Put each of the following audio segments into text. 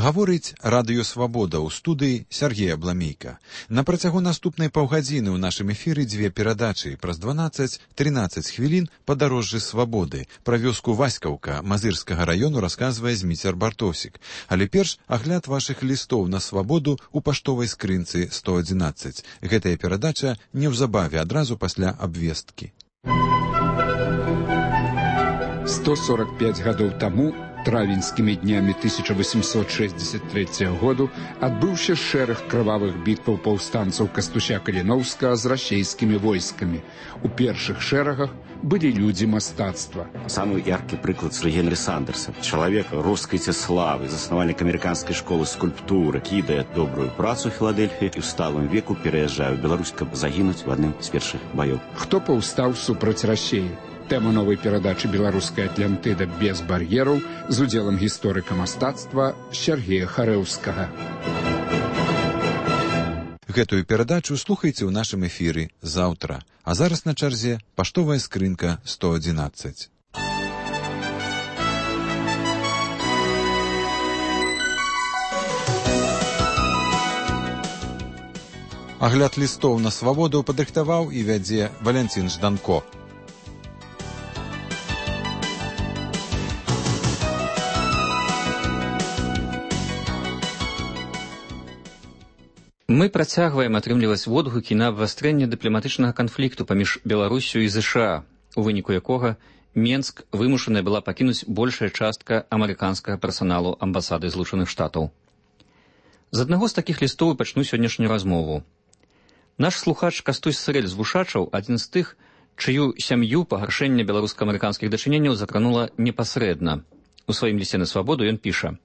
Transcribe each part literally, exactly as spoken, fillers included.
Гаворыць радыё «Свабода» ў студыі Сергей Абламейка. На працягу наступнай паўгадзіны ў нашым эфіры дзве перадачы. Праз дванаццаць-трынаццаць хвілін «Падарожжы свабоды». Пра вёску Васькаўка Мазырскага раёну расказвае Зміцер Бартосік. Але перш агляд вашых лістоў на свабоду ў паштовай скрынцы сто адзінаццаць. Гэтая перадача неўзабаве адразу пасля абвесткі. сто сорок пяць гадоў таму, травеньскімі днямі тысяча восемьсот шестьдесят третьего году, адбыўся шэраг крывавых бітваў паўстанцаў Кастуся Каліноўскага з расейскімі войскамі. У першых шэрагах былі людзі мастацтва. Самый яркий прыклад Сергей Генри Сандерса. Человек росквіце славы, заснавальнік амерыканскай школы скульптуры, кідае добрую працу ў Філадельфіі і ў сталым веку пераязджае ў Беларусь, каб загінуць в адным з першых баёў. Хто паўстаў супраць Расеі? Тэма новай перадачы «Беларуская Атлантыда без бар'ераў» з удзелам гісторыка мастацтва Сергея Харэўскага. Гэтую перадачу слухайце ў нашым эфіры заўтра. А зараз на чарзе паштовая скрынка сто адзінаццаць. Агляд лістоў на свабоду падрыхтаваў і вядзе Валянцін Жданко. Мы працягваем атрымліваць водгукі на абвастрэнне дыпламатычнага канфлікту паміж Беларусю і ЗША, у выніку якога Менск вымушаная была пакінуць большая частка амерыканскага персаналу амбасады Злучаных Штатаў. З аднаго з такіх лістоў пачну сённяшнюю размову. Наш слухач Кастусь Сырэль з Вушачаў адзін з тых, чыю сям'ю пагаршэнне беларуска-амерыканскіх дачыненняў закранула непасрэдна. У сваім лісце на свабоду ён піша: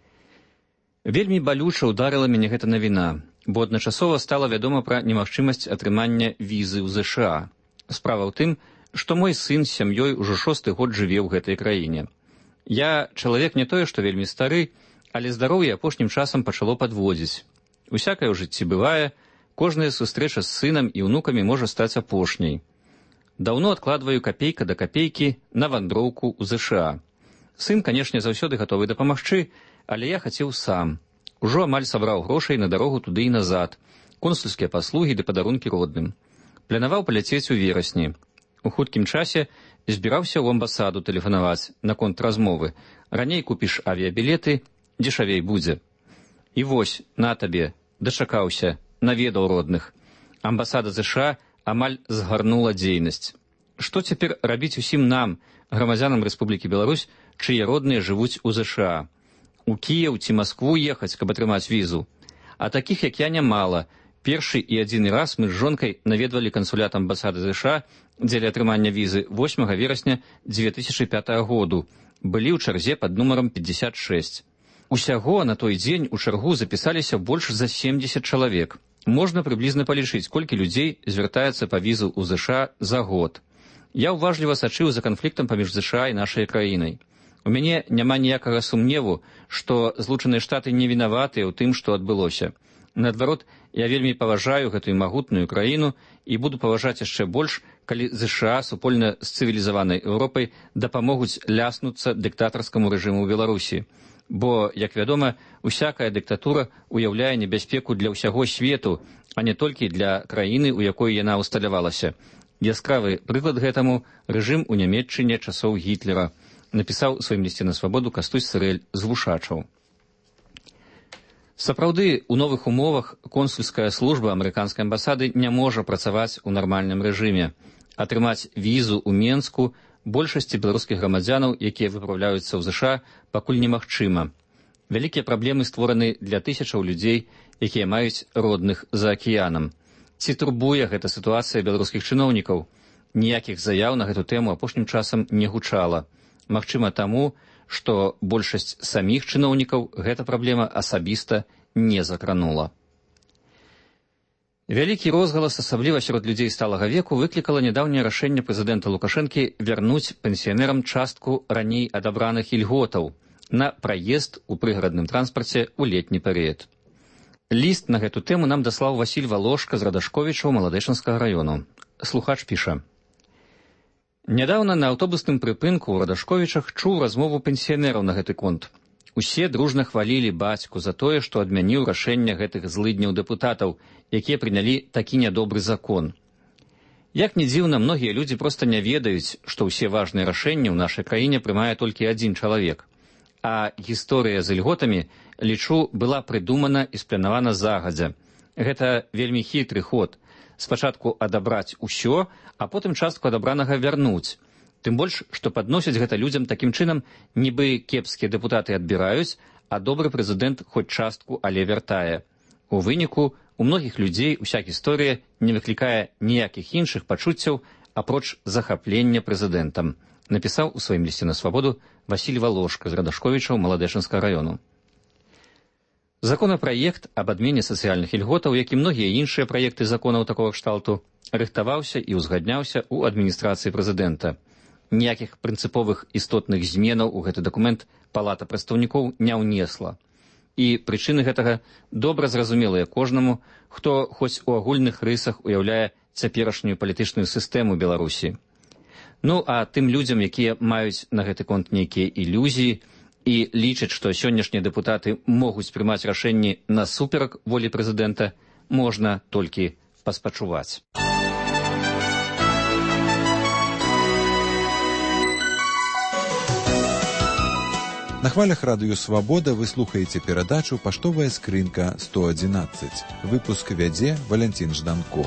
«Вельмі балюча ўдарыла мяне гэта навіна, бо адначасова стала вядома пра немагчымасць атрымання візы ў ЗША. Справа ў тым, што мой сын з сям'ёй ужо шосты год жыве ў гэтай краіне. Я чалавек не тое, што вельмі стары, але здароўе апошнім часам пачало падводзіць. Усякае ў жыцці бывае, кожная сустрэча з сынам і ўнукамі можа стаць апошняй. Даўно адкладваю капейка да капейкі на вандроўку ў ЗША. Сын, канешне, заўсёды гатовы дапамагчы, але я хацеў сам. Ужо амаль сабраў грошай на дарогу туды і назад, консульскія паслугі ды падарункі родным. Планаваў паляцець у верасні. У хуткім часе збіраўся ў амбасаду тэлефанаваць наконт размовы. Раней купіш авіябілеты, дзешавей будзе. І вось, на табе, дачакаўся, наведаў родных. Амбасада ЗША амаль згарнула дзейнасць. Што цяпер рабіць усім нам, грамадзянам Рэспублікі Беларусь, чые родныя жывуць у ЗША? У Кіеў ці Маскву ехаць, каб атрымаць візу. А такіх, як я, нямала. Першы і адзіны раз мы з жонкай наведвалі кансулят амбасады ЗША дзеля атрымання візы восьмага верасня дзве тысячы пятага году. Былі ў чарзе пад нумарам пятьдесят шесть. Усяго на той дзень у чаргу запісаліся больш за семьдесят чалавек. Можна прыблізна палічыць, колькі людзей звяртаецца па візу ў ЗША за год. Я ўважліва сачыў за канфліктам паміж ЗША і нашай краінай. У мяне няма ніякага сумневу, што Злучаныя Штаты не вінаватыя ў тым, што адбылося. Наадварот, я вельмі паважаю гэтую магутную краіну і буду паважаць яшчэ больш, калі ЗША супольна з цывілізаванай Еўропай дапамогуць ляснуцца дыктатарскаму рэжыму ў Беларусі. Бо, як вядома, усякая дыктатура уяўляе небяспеку для ўсяго свету, а не толькі для краіны, у якой яна усталявалася. Яскравы прыклад гэтаму рэжым у Нямецчыне часоў Гітлера, напісаў у сваім лісце на свабоду Кастусь Сырэль з Вушачаў. Сапраўды, у новых умовах консульская служба амерыканскай амбасады не можа працаваць у нармальным рэжыме. Атрымаць візу ў Менску большасці беларускіх грамадзянаў, якія выпраўляюцца ў ЗША, пакуль немагчыма. Вялікія праблемы створаны для тысячаў людзей, якія маюць родных за акіянам. Ці турбуе гэта сітуацыя беларускіх чыноўнікаў? Ніякіх заяў на гэту тэму апошнім часам не гучала. Магчыма таму, што большасць саміх чыноўнікаў гэта праблема асабіста не закранула. Вялікі розгалас, асабліва сярод людзей сталага веку, выклікала нядаўняе рашэнне прэзідэнта Лукашэнкі вярнуць пенсіянерам частку раней адабраных ільготаў на праезд у прыгарадным транспарце ў летні перыяд. Ліст на гэту тэму нам даслаў Васіль Валошка з Радашковічаў Маладэчанскага раёну. Слухач піша: «Нядаўна на аўтобусным прыпынку ў Радашковічах чуў размову пенсіянераў на гэты конт. Усе дружна хвалілі бацьку за тое, што адмяніў рашэнне гэтых злыдняў дэпутатаў, якія прынялі такі нядобры закон. Як ні дзіўна, многія людзі проста не ведаюць, што ўсе важныя рашэнні ў нашай краіне прымае толькі адзін чалавек. А гісторыя з ільготамі, лічу, была прыдумана і спланавана загадзя. Гэта вельмі хітры ход. Спачатку адабраць усё, а потым частку адабранага вярнуць. Тым больш, што падносяць гэта людзям такім чынам, нібы кепскія дэпутаты адбіраюць, а добры прэзідэнт хоць частку, але вяртае. У выніку, у многіх людзей уся гісторыя не выклікае ніякіх іншых пачуццяў, апроч захаплення прэзідэнтам, напісаў у сваім лісце на свабоду Васіль Валошка з Радашковічаў Маладэчынскага раёну. Законапраект аб адмене сацыяльных ільготаў, як і многія іншыя праекты законаў такога кшталту, рыхтаваўся і ўзгадняўся ў адміністрацыі прэзідэнта. Ніякіх прынцыповых істотных зменаў у гэты дакумент палата прадстаўнікоў не ўнесла. І прычыны гэтага добра зразумелыя кожнаму, хто хоць у агульных рысах уяўляе цяперашнюю палітычную сістэму Беларусі. Ну, а тым людзям, якія маюць на гэты конт нейкія ілюзіі і лічаць, што сённяшнія дэпутаты могуць прымаць рашэнні насуперак волі прэзідэнта, можна толькі паспачуваць. На хвалях радыё «Свабода» вы слухаеце перадачу «Паштовая скрынка сто адзінаццаць». Выпуск вядзе Валянцін Жданко.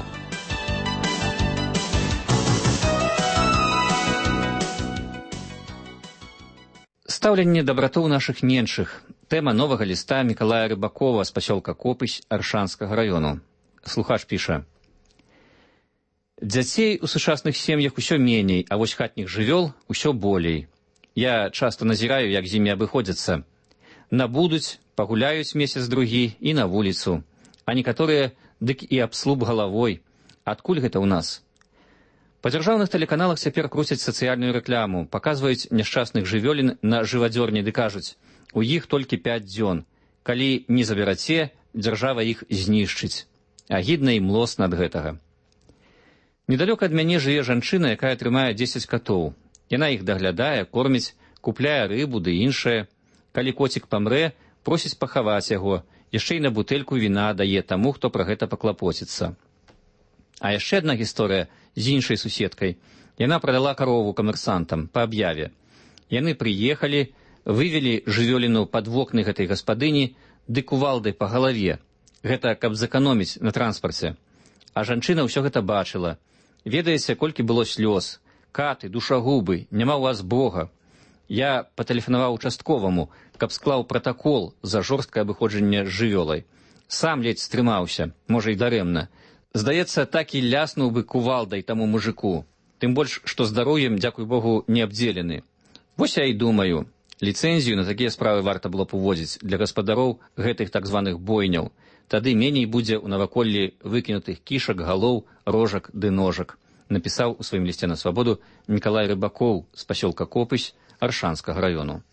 Стаўленне дабратоў нашых меншых. Тэма новага ліста Мікалая Рыбакова з пасёлка Копысь Аршанскага раёну. Слухач піша: «Дзяцей у сучасных сем'ях усё меней, а вось хатніх жывёл усё болей. Я часто назіраю, як з імі абыходзяцца. Набудуць, пагуляюць месяц-другі і на вуліцу. А некаторыя дык і аб слуп галавой. Адкуль гэта ў нас? Па дзяржаўных тэлеканалах цяпер круцяць сацыяльную рэкламу, паказваюць няшчасных жывёлін на жывадзёрні ды кажуць: у іх толькі пяць дзён. Калі не забераце, дзяржава іх знішчыць. Агідна і млосна ад гэтага. Недалёка ад мяне жыве жанчына, якая трымае дзесяць катоў. Яна іх даглядае, корміць, купляе рыбу ды іншае. Калі коцік памрэ, просіць пахаваць яго, яшчэ і на бутэльку віна дае таму, хто пра гэта паклапоціцца. А яшчэ адна гісторыя з іншай суседкай. Яна прадала карову камерсантам па аб'яве. Яны прыехалі, вывелі жывёліну пад вокны гэтай гаспадыні ды кувалдай па галаве. Гэта каб зэканоміць на транспарце. А жанчына ўсё гэта бачыла. Ведаеце, колькі было слёз. Каты, душагубы, няма ў вас Бога. Я патэлефанаваў участковаму, каб склаў пратакол за жорсткае абыходжанне з жывёлай. Сам ледзь стрымаўся, можа і дарэмна. Здаецца, так і ляснуў бы кувалдай таму мужику. Тым больш, што здароўем, дзякуй Богу, не абдзелены. Вось я і думаю, ліцэнзію на такія справы варта было б уводзіць для гаспадароў гэтых так званых бойняў. Тады меней будзе ў наваколлі выкінутых кішак, галоў, рожак ды ножак, напісаў у сваім лісце на свабоду Мікалай Рыбакоў з пасёлка Копысь Аршанскага раёну.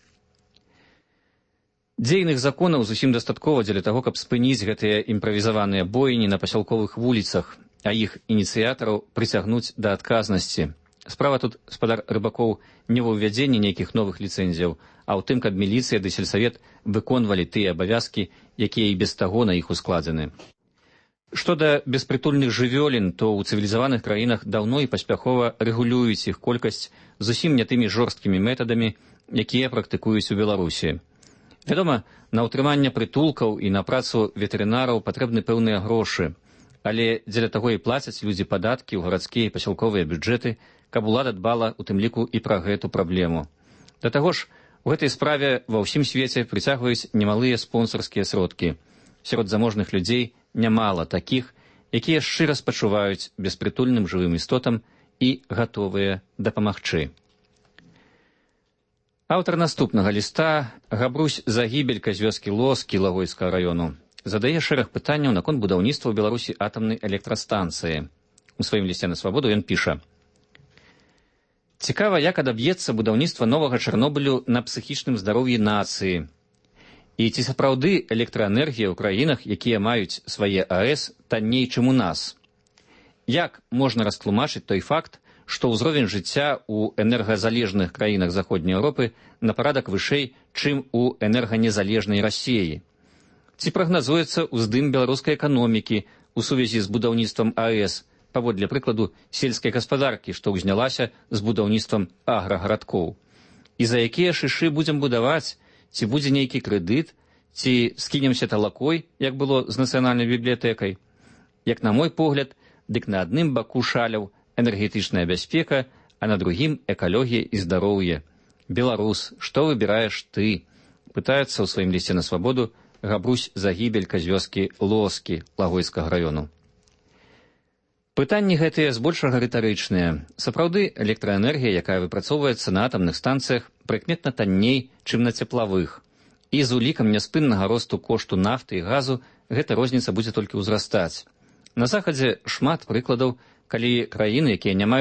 Дзейных законаў зусім дастаткова дзеля таго, каб спыніць гэтыя імправізаваныя бойні на пасялковых вуліцах, а іх ініцыятараў прыцягнуць да адказнасці. Справа тут, спадар Рыбакоў, не ва ўвядзенні нейкіх новых ліцэнзіяў, а ў тым, каб міліцыя ды сельсавет выконвалі тыя абавязкі, якія і без таго на іх ускладзены. Што да беспрытульных жывёлін, то ў цывілізаваных краінах даўно і паспяхова рэгулююць іх колькасць зусім не тымі жорсткімі метадамі, якія практыкуюць у Беларусі. Вядома, на ўтрыманне прытулкаў і на працу ветэрынараў патрэбны пэўныя грошы, але дзеля таго і плацяць людзі падаткі ў гарадскія і пасялковыя бюджэты, каб улада дбала у тым ліку і пра гэту праблему. Да таго ж, у гэтай справе ва ўсім свеце прыцягваюць немалыя спонсарскія сродкі. Сярод заможных людзей нямала такіх, якія шчыра спачуваюць беспрытульным жывым істотам і гатовыя дапамагчы. Аўтар наступнага ліста, Габрусь Загібелька з вёскі Лос Кілагойскага раёну, задае шэраг пытанняў наконт будаўніцтва ў Беларусі атамнай электрастанцыі. У сваім лісце на свабоду ён піша: «Цікава, як адаб'ецца будаўніцтва новага Чарнобылю на псіхічным здароўі нацыі. І ці сапраўды электраэнергія ў краінах, якія маюць свае АЭС, танней, чым у нас? Як можна растлумачыць той факт, што ўзровень жыцця ў энергазалежных краінах заходняй Еўропы на парадак вышэй, чым у энерганезалежнай Расіі. Ці прагназуецца ўздым беларускай эканомікі у сувязі з будаўніцтвам АЭС, паводле прыкладу сельскай гаспадаркі, што ўзнялася з будаўніцтвам аграгарадкоў. І за якія шышы будзем будаваць? Ці будзе нейкі крэдыт? Ці скінемся талакой, як было з нацыянальнай бібліятэкай? Як на мой погляд, дык на адным баку шаляў энергетычная бяспека, а на другім экалогія і здароўе. Беларус, што выбіраеш ты? Пытаецца ў сваім лісце на свабоду Габрусь Загібелька з вёскі Лоскі Лагойскага раёну. Пытанні гэтыя збольшага рытарычныя. Сапраўды, электраэнергія, якая выпрацоўваецца на атамных станцыях, прыкметна танней, чым на цеплавых. І з улікам няспыннага росту кошту нафты і газу гэта розніца будзе толькі ўзрастаць. На захадзе шмат прыкладаў, калі краіны, якія не маюць